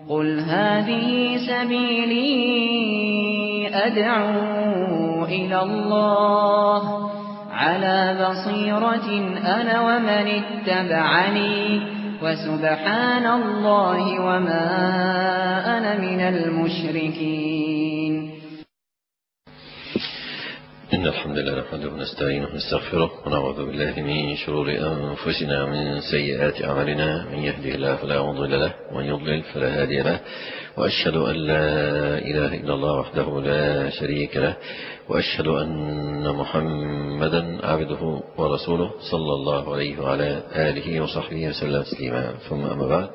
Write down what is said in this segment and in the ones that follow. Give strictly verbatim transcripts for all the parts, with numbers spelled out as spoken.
قل هذه سبيلي أدعو إلى الله على بصيرة أنا ومن اتبعني وسبحان الله وما أنا من المشركين. إن الحمد لله نحمده ونستعينه ونستغفره ونعوذ بالله من شرور أنفسنا ومن سيئات أعمالنا، من يهده الله فلا مضل له ومن يضلل فلا هادي له، وأشهد أن لا إله إلا الله وحده لا شريك له، وأشهد أن محمدا عبده ورسوله صلى الله عليه وعلى آله وصحبه وسلم تسليما. ثم أما بعد،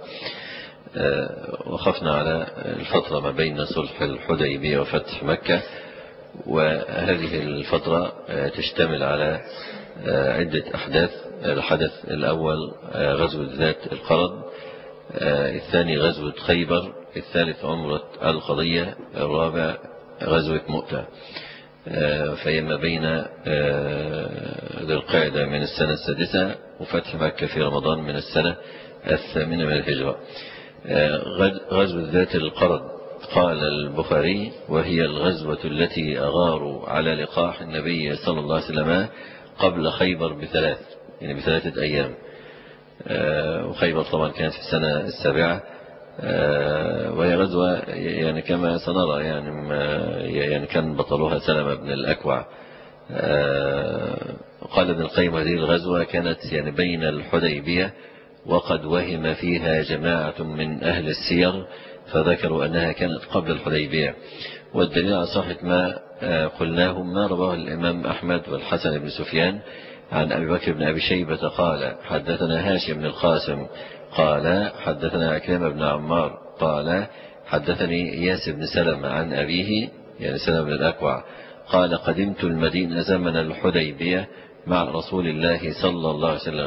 وقفنا على الفترة ما بين صلح الحديبية وفتح مكة، وهذه الفترة تشتمل على عدة أحداث. الحدث الأول غزوة ذات القرد، الثاني غزوة خيبر، الثالث عمرة القضية، الرابع غزوة مؤتة. فيما بين ذي القعدة من السنة السادسة وفتح مكة في رمضان من السنة الثامنة من الهجرة. غزوة ذات القرد قال البخاري: وهي الغزوة التي أغاروا على لقاح النبي صلى الله عليه وسلم قبل خيبر بثلاث يعني بثلاثة أيام. وخيبر طبعا كانت في السنة السابعة، وهي غزوة يعني كما سنرى يعني يعني كان بطلوها سلمة بن الأكوع. قال ابن القيم: هذه الغزوة كانت يعني بين الحديبية، وقد وهم فيها جماعة من أهل السير فذكروا أنها كانت قبل الحديبية. والدليل على صحة ما قلناه ما رواه الإمام أحمد والحسن بن سفيان عن أبي بكر بن أبي شيبة قال: حدثنا هاشم بن القاسم قال: حدثنا عكرمة بن عمار قال: حدثني إياس بن سلمة عن أبيه يعني سلمة بن الأكوع قال: قدمت المدينة زمن الحديبية مع رسول الله صلى الله عليه وسلم.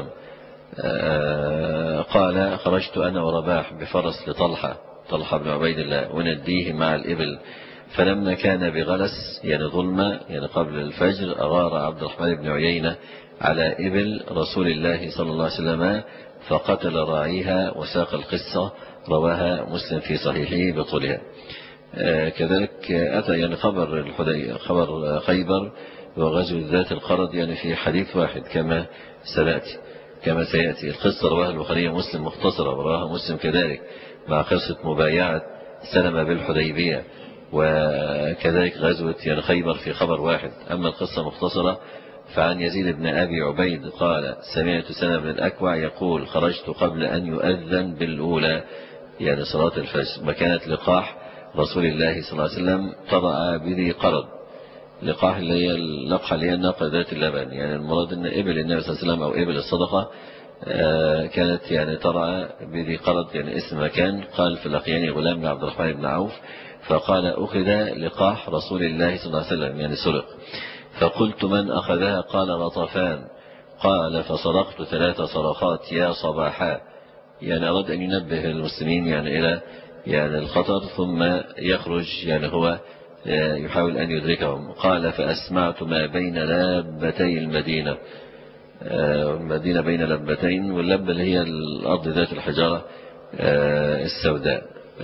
قال: خرجت أنا ورباح بفرس لطلحة طلحة بن عبيد الله ونديه مع الإبل، فلما كان بغلس يعني ظلمة يعني قبل الفجر أغار عبد الرحمن بن عيينة على إبل رسول الله صلى الله عليه وسلم فقتل راعيها وساق القصة، رواها مسلم في صحيحه بطولها. كذلك أتى يعني خبر خبر خيبر وغزو ذات القرد يعني في حديث واحد كما سيأتي كما سيأتي القصة رواها البخاري ومسلم مختصرة، ورواها مسلم كذلك مع قصة مبايعة سلمة بالحديبية، وكذلك غزوة يعني خيبر في خبر واحد. أما القصة مختصرة فعن يزيد بن أبي عبيد قال: سمعت سلمة بن الأكوع يقول: خرجت قبل أن يؤذن بالأولى يعني صلاة الفجر، وكانت لقاح رسول الله صلى الله عليه وسلم تضع بذي قرد. لقاح اللي هي اللقحة اللي هي الناقة ذات اللبن، يعني المراد أن إبل النبي صلى الله عليه وسلم أو إبل الصدقة كانت يعني ترعى بذي قرد يعني اسم مكان. قال: فلقياني غلام بن عبد الرحمن بن عوف فقال: أخذ لقاح رسول الله صلى الله عليه وسلم يعني سرق. فقلت: من أخذها؟ قال: غطفان. قال: فصرخت ثلاث صرخات يا صباحا، يعني أراد أن ينبه المسلمين يعني إلى يعني الخطر، ثم يخرج يعني هو يحاول أن يدركهم. قال: فأسمعت ما بين لابتي المدينة، المدينة بين لبتين، واللبة اللي هي الأرض ذات الحجارة السوداء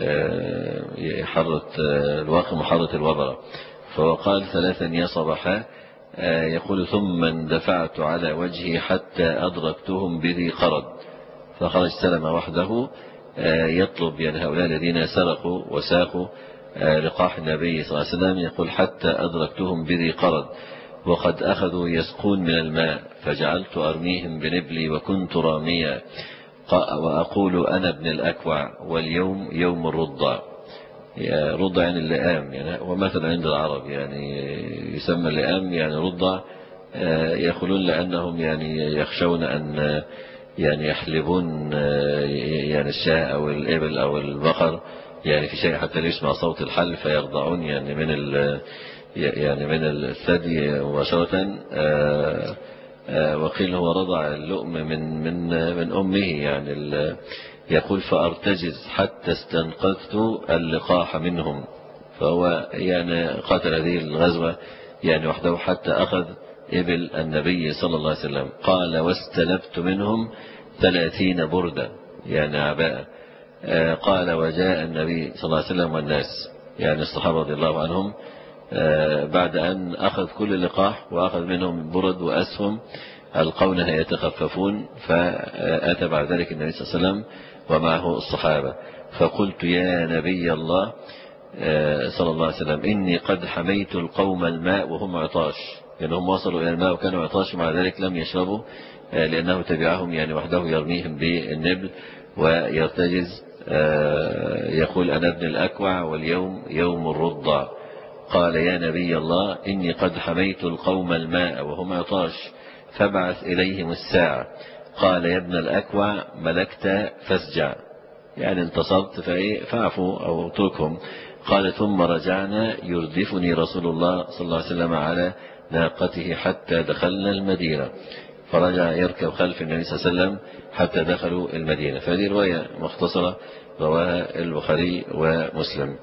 حرة الواقم وحرة الوبرة. فقال: ثلاثا يا صباحا، يقول: ثم اندفعت على وجهي حتى أدركتهم بذي قرد. فخرج سلمة وحده يطلب يعني هؤلاء الذين سرقوا وساقوا لقاح النبي صلى الله عليه وسلم، يقول: حتى أدركتهم بذي قرد وقد أخذوا يسقون من الماء، فجعلت أرميهم بنبلي وكنت راميا، وأقول: أنا ابن الأكوع واليوم يوم الرضع. رضع يعني اللئام، يعني ومثلا عند العرب يعني يسمى اللئام يعني رضع، يقولون لأنهم يعني يخشون أن يعني يحلبون يعني الشاة أو الإبل أو البقر يعني في شيء حتى يسمع صوت الحل فيرضعون يعني من ال يعني من الثدي مباشرة. وقيل هو رضع اللؤم من من من أمه يعني. يقول: فأرتجز حتى استنقذت اللقاح منهم. فهو يعني قاتل هذه الغزوة يعني وحده حتى أخذ إبل النبي صلى الله عليه وسلم. قال: واستلبت منهم ثلاثين بردة يعني عباءة، قال وجاء النبي صلى الله عليه وسلم والناس، يعني الصحابة رضي الله عنهم، بعد أن أخذ كل اللقاح وأخذ منهم برد وأسهم القونها يتخففون، فأتى بعد ذلك النبي صلى الله عليه وسلم ومعه الصحابة، فقلت يا نبي الله صلى الله عليه وسلم إني قد حميت القوم الماء وهم عطاش، يعني هم وصلوا إلى الماء وكانوا عطاش، مع ذلك لم يشربوا لأنه تبعهم يعني وحده يرميهم بالنبل ويرتجز، يقول أنا ابن الأكوع واليوم يوم الرضع. قال يا نبي الله إني قد حميت القوم الماء وهم عطاش فابعث إليهم الساعة. قال يا ابن الأكوع ملكت فاسجع، يعني انتصرت فاعفوا أو اتركهم. قال ثم رجعنا يردفني رسول الله صلى الله عليه وسلم على ناقته حتى دخلنا المدينة، فرجع يركب خلف النبي صلى الله عليه وسلم حتى دخلوا المدينة. فهذه رواية مختصرة رواها البخاري ومسلم.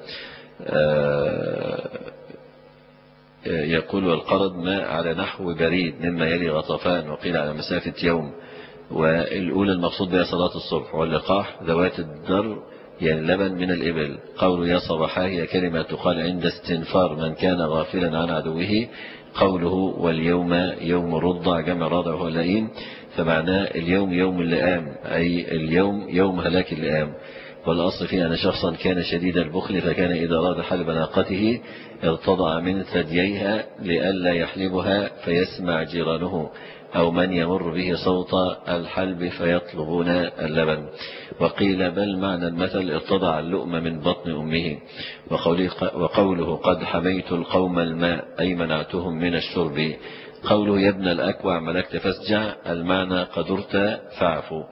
يقول والقرض ماء على نحو بريد مما يلي غطفان، وقيل على مسافة يوم، والأولى المقصود بها صلاة الصبح، واللقاح ذوات الدر يعني لبن من الإبل. قول يا صباحا هي كلمة تقال عند استنفار من كان غافلا عن عدوه. قوله واليوم يوم الرضع جمع رضع وهو اللئيم، فمعناه اليوم يوم اللئام، أي اليوم يوم هلاك اللئام. والأصل فيه أن شخصا كان شديد البخل، فكان إذا أراد حلب ناقته ارتضع من ثدييها لئلا يحلبها فيسمع جيرانه أو من يمر به صوت الحلب فيطلبون اللبن. وقيل بل معنى المثل ارتضع اللؤم من بطن أمه. وقوله قد حميت القوم الماء أي منعتهم من الشرب. قوله يا ابن الأكوع ملكت فاسجع المعنى قدرت فاعفو،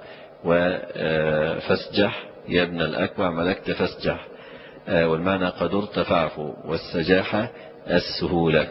وفاسجح يا ابن الأكوع ملكت فاسجح، والمعنى قدرت فاعفو، والسجاحة السهولة.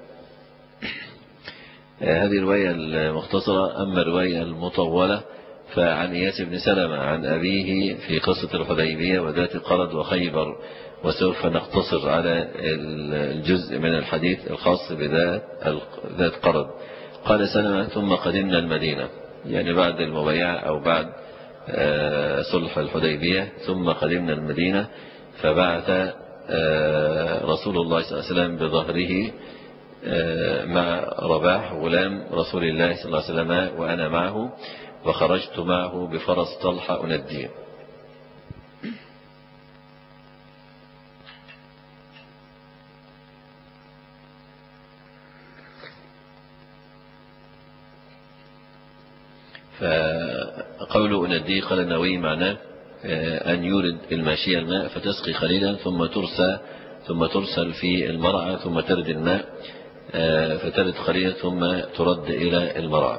هذه الرواية المختصرة. أما الرواية المطولة فعن إياس بن سلمة عن أبيه في قصة الحديبية وذات قرد وخيبر، وسوف نقتصر على الجزء من الحديث الخاص بذات قرد. قال سلمة ثم قدمنا المدينة، يعني بعد المبايعة أو بعد صلح الحديبية، ثم قدمنا المدينة، فبعث رسول الله صلى الله عليه وسلم بظهره مع رباح غلام رسول الله صلى الله عليه وسلم وأنا معه، وخرجت معه بفرس طلحة أنديه. فقوله أنديه قال النووي معناه أن يورد الماشية الماء فتسقي قليلا ثم ترسى ثم ترسل في المرعى ثم ترد الماء فترد قليلا ثم ترد إلى المرعى.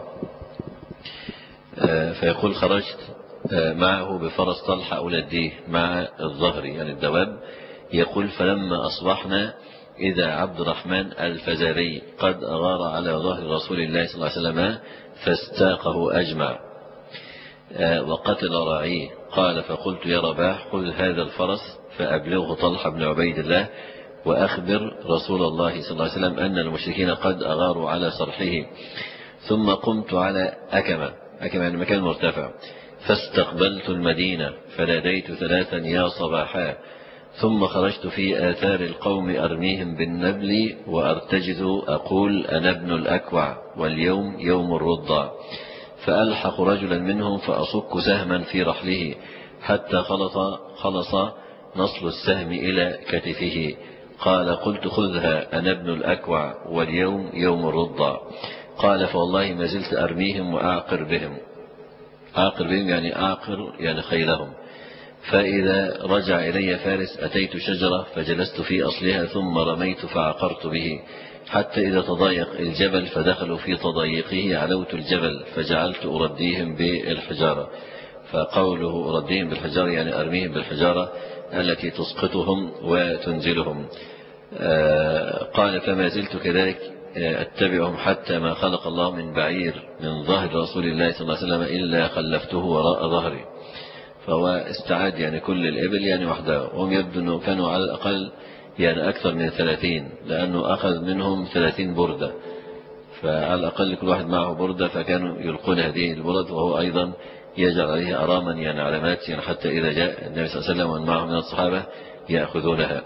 فيقول خرجت معه بفرس طلحة أنديه مع الظهر يعني الدواب. يقول فلما أصبحنا إذا عبد الرحمن الفزاري قد أغار على ظهر رسول الله صلى الله عليه وسلم فاستاقه أجمع وقتل راعيه. قال فقلت يا رباح خذ هذا الفرس فأبلغه طلحة بن عبيد الله وأخبر رسول الله صلى الله عليه وسلم أن المشركين قد أغاروا على صرحه. ثم قمت على أكمة، أكمة يعني مكان مرتفع، فاستقبلت المدينة فناديت ثلاثا يا صباحا، ثم خرجت في آثار القوم أرميهم بالنبل وأرتجز أقول أنا ابن الأكوع واليوم يوم الرضع، فألحق رجلا منهم فأصك سهما في رحله حتى خلص, خلص نصل السهم إلى كتفه. قال قلت خذها أنا ابن الأكوع واليوم يوم الرضع. قال فوالله ما زلت أرميهم وأعقر بهم، أعقر بهم يعني أعقر يعني خيلهم. فإذا رجع إلي فارس أتيت شجرة فجلست في أصلها ثم رميت فعقرت به حتى إذا تضايق الجبل فدخلوا في تضايقه علوت الجبل فجعلت أرديهم بالحجارة. فقوله أرديهم بالحجارة يعني أرميهم بالحجارة التي تسقطهم وتنزلهم. قال فما زلت كذلك أتبعهم حتى ما خلق الله من بعير من ظهر رسول الله صلى الله عليه وسلم إلا خلفته وراء ظهري. فهو استعاد يعني كل الإبل يعني وحدها، وهم يبدو أنه كانوا على الأقل يعني أكثر من ثلاثين، لأنه أخذ منهم ثلاثين بردة، فعلى الأقل كل واحد معه بردة، فكانوا يلقون هذه البرد وهو أيضا يجعل عليه أراما يعني علامات يعني حتى إذا جاء النبي صلى الله عليه وسلم ومن معه من الصحابة يأخذونها.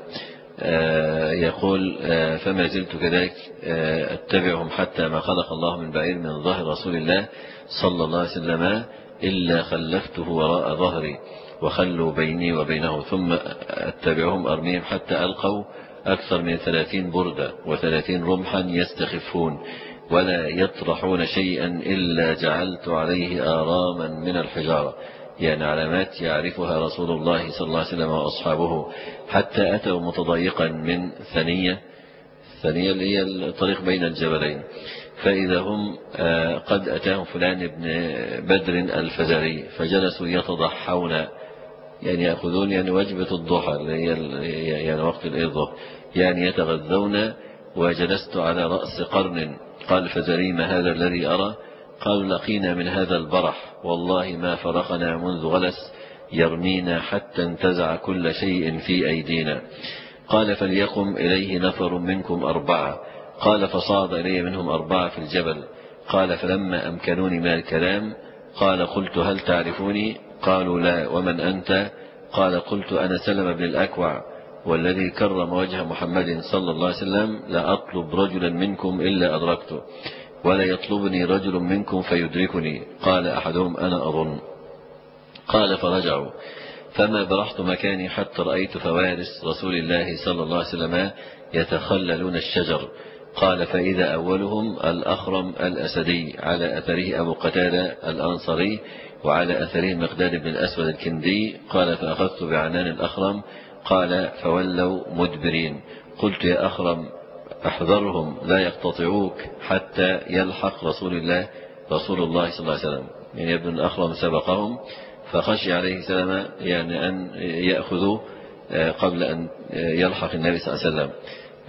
يقول فما زلت كذلك أتبعهم حتى ما خلق الله من بعير من ظهر رسول الله صلى الله عليه وسلم إلا خلفته وراء ظهري وخلوا بيني وبينه ثم أتبعهم أرميهم حتى ألقوا أكثر من ثلاثين بردة وثلاثين رمحا يستخفون ولا يطرحون شيئا إلا جعلت عليه آراما من الحجارة، يعني علامات يعرفها رسول الله صلى الله عليه وسلم وأصحابه. حتى أتوا متضايقا من ثنية، الثنية اللي هي الطريق بين الجبلين، فإذا هم قد أتاهم فلان بن بدر الفزاري فجلسوا يتضحون، يعني يأخذون يعني وجبة الضحى اللي هي يعني وقت الظهر، يعني يتغذون. وجلست على رأس قرن. قال الفزاري ما هذا الذي أرى؟ قالوا لقينا من هذا البرح والله ما فرقنا منذ غلس يرمينا حتى انتزع كل شيء في أيدينا. قال فليقم إليه نفر منكم أربعة. قال فصعد إلي منهم أربعة في الجبل. قال فلما أمكنوني من الكلام قال قلت هل تعرفوني؟ قالوا لا، ومن أنت؟ قال قلت أنا سلم بن الأكوع والذي كرم وجه محمد صلى الله عليه وسلم لا أطلب رجلا منكم إلا أدركته ولا يطلبني رجل منكم فيدركني. قال أحدهم أنا أظن. قال فرجعوا فما برحت مكاني حتى رأيت فوارس رسول الله صلى الله عليه وسلم يتخللون الشجر. قال فإذا أولهم الأخرم الأسدي على أثره أبو قتادة الأنصري وعلى أثره مقداد بن الأسود الكندي. قال فأخذت بعنان الأخرم. قال فولوا مدبرين. قلت يا أخرم احذرهم لا يقتطعوك حتى يلحق رسول الله رسول الله صلى الله عليه وسلم. يعني ابن الأخرم سبقهم فخشي عليه السلام يعني أن يأخذوا قبل أن يلحق النبي صلى الله عليه وسلم،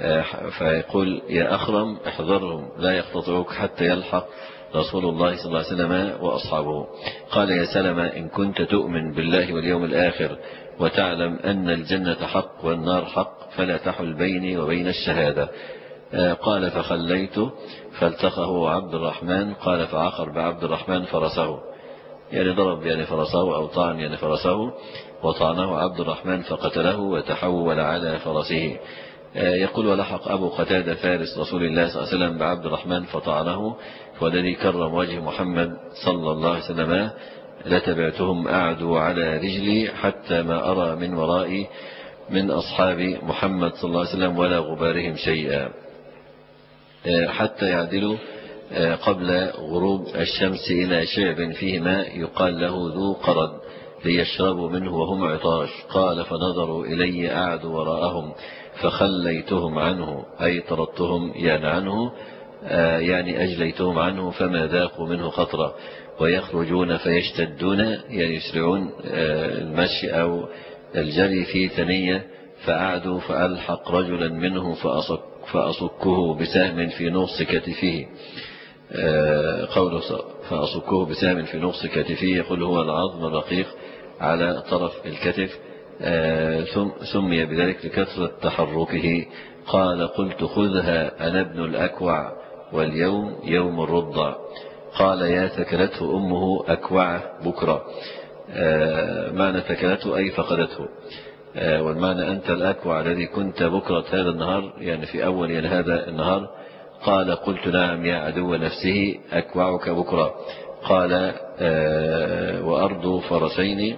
فيقول يا أخرم احذرهم لا يقتطعوك حتى يلحق رسول الله صلى الله عليه وسلم وأصحابه. قال يا سلمة إن كنت تؤمن بالله واليوم الآخر وتعلم أن الجنة حق والنار حق فلا تحل بيني وبين الشهادة. قال فخليت فالتقه عبد الرحمن. قال فعقر بعبد الرحمن فرسه، يعني ضرب يعني فرسه أو طعن يعني فرسه، وطعنه عبد الرحمن فقتله وتحول على فرسه. يقول ولحق أبو قتادة فارس رسول الله صلى الله عليه وسلم بعبد الرحمن فطعنه، والذي كرم وجه محمد صلى الله عليه وسلم لتبعتهم أعدوا على رجلي حتى ما أرى من ورائي من أصحاب محمد صلى الله عليه وسلم ولا غبارهم شيئا، حتى يعدلوا قبل غروب الشمس إلى شعب فيه ماء يقال له ذو قرد ليشربوا منه وهم عطاش. قال فنظروا إلي أعدوا وراءهم فخليتهم عنه، أي طردتهم يعني عنه، يعني أجليتهم عنه فما ذاقوا منه خطرة. ويخرجون فيشتدون يعني يسرعون المشي أو الجري في ثنية. فأعدوا فألحق رجلا منهم فأصك فأصكه بسهم في نص كتفه. قوله فأصكه بسهم في نص كتفه يقول هو العظم الرقيق على طرف الكتف، سمي بذلك لكثرة تحركه. قال قلت خذها أنا ابن الأكوع واليوم يوم الرضع. قال يا ثكلته أمه أكوعه بكرة، معنى ثكلته أي فقدته، والمعنى أنت الأكوع الذي كنت بكرة هذا النهار يعني في أول يعني هذا النهار. قال قلت نعم يا عدو نفسه أكوعك بكرة. قال وأرض فرسين،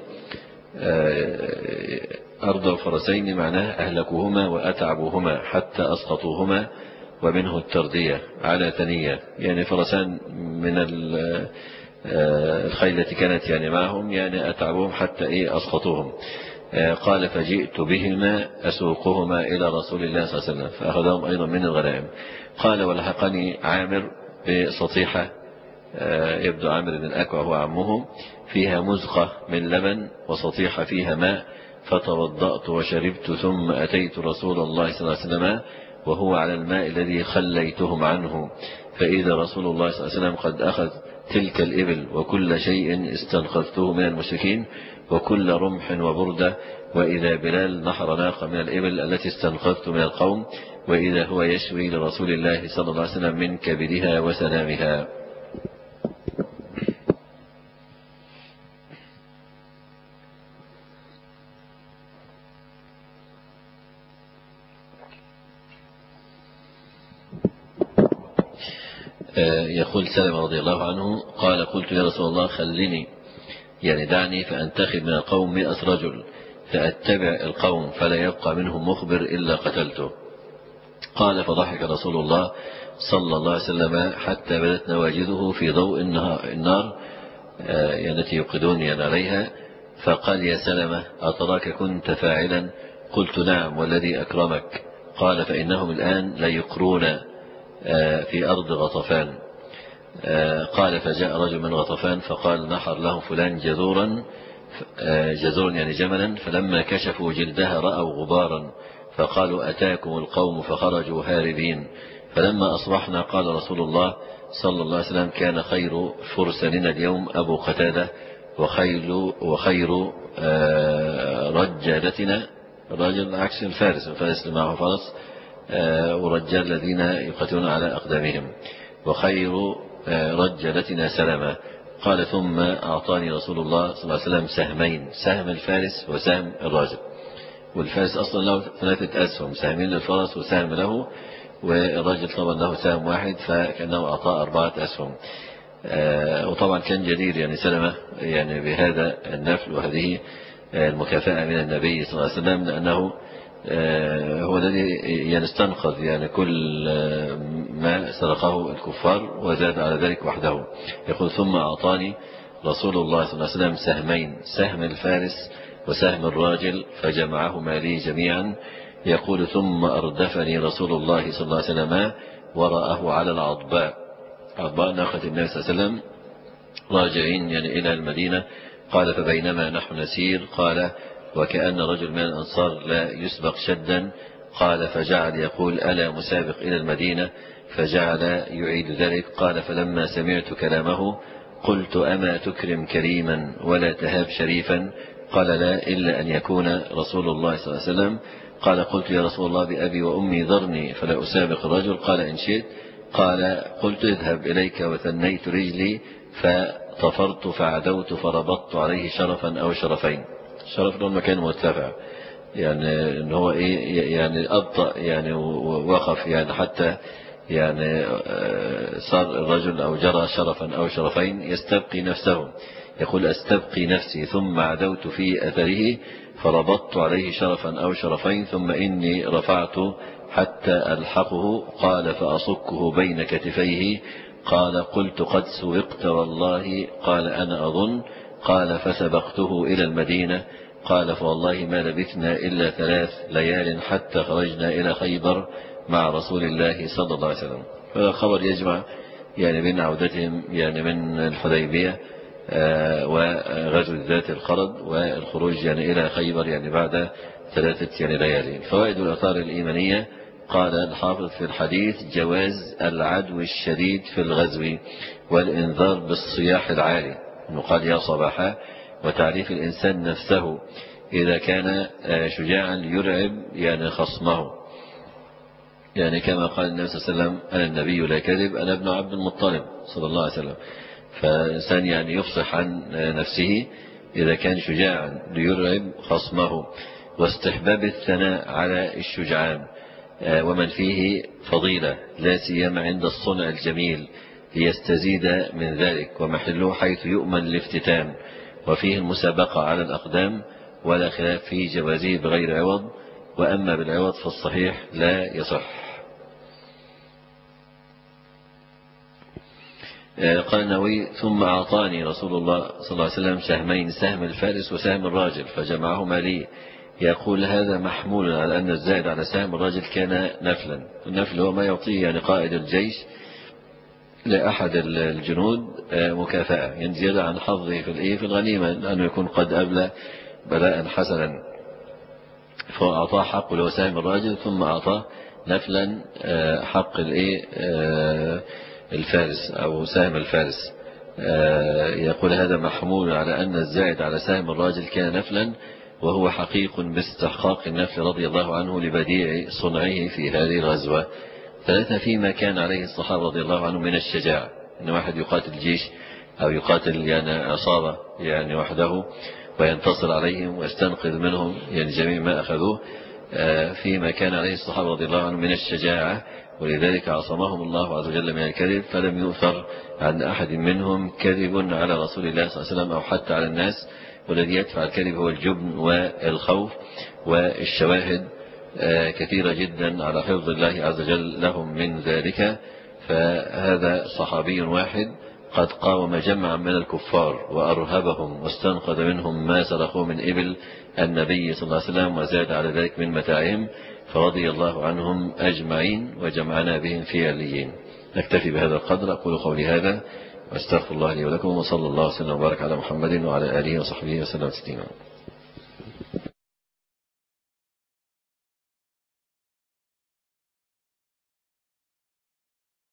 أرض فرسين معناه أهلكوهما وأتعبوهما حتى أسقطوهما، ومنه التردية على ثنية يعني فرسان من الخيل التي كانت يعني معهم يعني أتعبوهم حتى إيه أسقطوهم. قال فجئت بهما أسوقهما إلى رسول الله صلى الله عليه وسلم فأخذهم أيضا من الغنائم. قال ولحقني عامر بسطيحة، يبدو عامر بن الأكوع هو عمهم، فيها مزقة من لبن وسطيحة فيها ماء، فتوضأت وشربت ثم أتيت رسول الله صلى الله عليه وسلم وهو على الماء الذي خليتهم عنه، فإذا رسول الله صلى الله عليه وسلم قد أخذ تلك الإبل وكل شيء استنقذته من المشركين وكل رمح وبردة، وإذا بلال نحر ناقة من الإبل التي استنقذت من القوم، وإذا هو يشوي لرسول الله صلى الله عليه وسلم من كبدها وسنامها. يقول سلمة رضي الله عنه قال قلت يا رسول الله خلني يعني دعني فأنتخب من القوم مئة رجل فأتبع القوم فلا يبقى منهم مخبر إلا قتلته. قال فضحك رسول الله صلى الله عليه وسلم حتى بدت نواجذه في ضوء النار التي يوقدون عليها، فقال يا سلمة أتراك كنت فاعلا؟ قلت نعم والذي أكرمك. قال فإنهم الآن لا يقرون في أرض غطفان. قال فجاء رجل من غطفان فقال نحر له فلان جذورا جذورا يعني جملا، فلما كشفوا جلدها رأوا غبارا فقالوا أتاكم القوم فخرجوا هاربين. فلما أصبحنا قال رسول الله صلى الله عليه وسلم كان خير فرساننا اليوم أبو قتادة وخير, وخير رجالتنا رجل عكس الفارس الفارس اللي معه فرس ورجال الذين يقاتلون على أقدامهم وخير رجالتنا سلمة. قال ثم أعطاني رسول الله صلى الله عليه وسلم سهمين، سهم الفارس وسهم الراجل، والفارس أصلا له ثلاثة أسهم، سهمين للفرس وسهم له، والرجل طبعا له سهم واحد فكأنه أعطاه أربعة أسهم. وطبعا كان جدير يعني سلمة يعني بهذا النفل وهذه المكافأة من النبي صلى الله عليه وسلم، لأنه هو الذي يعني استنقذ يعني كل ما سرقه الكفار وزاد على ذلك وحده. يقول ثم أعطاني رسول الله صلى الله عليه وسلم سهمين، سهم الفارس وسهم الراجل فجمعهما لي جميعا. يقول ثم أردفني رسول الله صلى الله عليه وسلم وراءه على العضباء، عضباء ناقة النبي صلى الله عليه وسلم راجعين يعني إلى المدينة. قال فبينما نحن نسير قال وكأن رجل من الأنصار لا يسبق شدا، قال فجعل يقول ألا مسابق إلى المدينة، فجعل يعيد ذلك. قال فلما سمعت كلامه قلت أما تكرم كريما ولا تهاب شريفا؟ قال لا إلا أن يكون رسول الله صلى الله عليه وسلم. قال قلت يا رسول الله بأبي وأمي ذرني فلا أسابق الرجل. قال إن شئت. قال قلت اذهب إليك وثنيت رجلي فطفرت فعدوت فربطت عليه شرفا أو شرفين. شرف له المكان مرتفع يعني ان هو ايه يعني أبطأ يعني ووقف يعني حتى يعني صار الرجل او جرى شرفا او شرفين يستبقي نفسه. يقول استبقي نفسي ثم عدوت في اثره فربطت عليه شرفا او شرفين ثم اني رفعت حتى الحقه. قال فاصكه بين كتفيه. قال قلت قد سوقت والله. قال انا اظن. قال فسبقته إلى المدينة. قال فوالله ما لبثنا إلا ثلاث ليال حتى خرجنا إلى خيبر مع رسول الله صلى الله عليه وسلم. هذا خبر يجمع يعني بين عودتهم يعني من الحديبية وغزو ذات القرد والخروج يعني إلى خيبر يعني بعد ثلاثة يعني ليالي. فوائد الآثار الإيمانية قال الحافظ في الحديث جواز العدو الشديد في الغزو والإنذار بالصياح العالي، قال يا صباحا، وتعريف الإنسان نفسه إذا كان شجاعا يرعب يعني خصمه، يعني كما قال النبي صلى الله عليه وسلم أنا النبي لا كذب أنا ابن عبد المطلب صلى الله عليه وسلم. فإنسان يعني يفصح عن نفسه إذا كان شجاعا ليرعب خصمه. واستحباب الثناء على الشجعان ومن فيه فضيلة لا سيما عند الصنع الجميل ليستزيد من ذلك، ومحله حيث يؤمن الافتتان. وفيه المسابقة على الأقدام ولا خلاف في جوازه بغير عوض، وأما بالعوض فالصحيح لا يصح. قال النووي ثم أعطاني رسول الله صلى الله عليه وسلم سهمين، سهم الفارس وسهم الراجل فجمعهما لي. يقول هذا محمول على أن الزائد على سهم الراجل كان نفلا. النفل هو ما يعطيه يعني قائد الجيش لأحد الجنود مكافأة يعني زيادة عن حظه في الإيه في الغنيمة، لأنه يكون قد أبلى بلاء حسنا. فأعطاه حق له سهم الراجل ثم أعطاه نفلا حق الإيه الفارس أو سهم الفارس. يقول هذا محمول على أن الزائد على سهم الراجل كان نفلا، وهو حقيق باستحقاق النفل رضي الله عنه لبديع صنعه في هذه الغزوة. ثلاثة فيما كان عليه الصحابة رضي الله عنهم من الشجاعة، أن واحد يقاتل جيش أو يقاتل يعني عصابة يعني وحده وينتصر عليهم ويستنقذ منهم يعني جميع ما أخذوه. فيما كان عليه الصحابة رضي الله عنهم من الشجاعة، ولذلك عصمهم الله عز وجل من الكذب، فلم يؤثر عن أحد منهم كذب على رسول الله صلى الله عليه وسلم أو حتى على الناس. والذي يدفع الكذب هو الجبن والخوف، والشواهد كثيرة جدا على حفظ الله عز وجل لهم من ذلك. فهذا صحابي واحد قد قاوم جمعا من الكفار وأرهبهم واستنقذ منهم ما سرقوه من إبل النبي صلى الله عليه وسلم وزاد على ذلك من متاعهم، فرضي الله عنهم أجمعين وجمعنا بهم في عليين. نكتفي بهذا القدر. أقول قولي هذا واستغفر الله لي ولكم، وصلى الله وسلم وبارك على محمد وعلى آله وصحبه وسلم تسليما.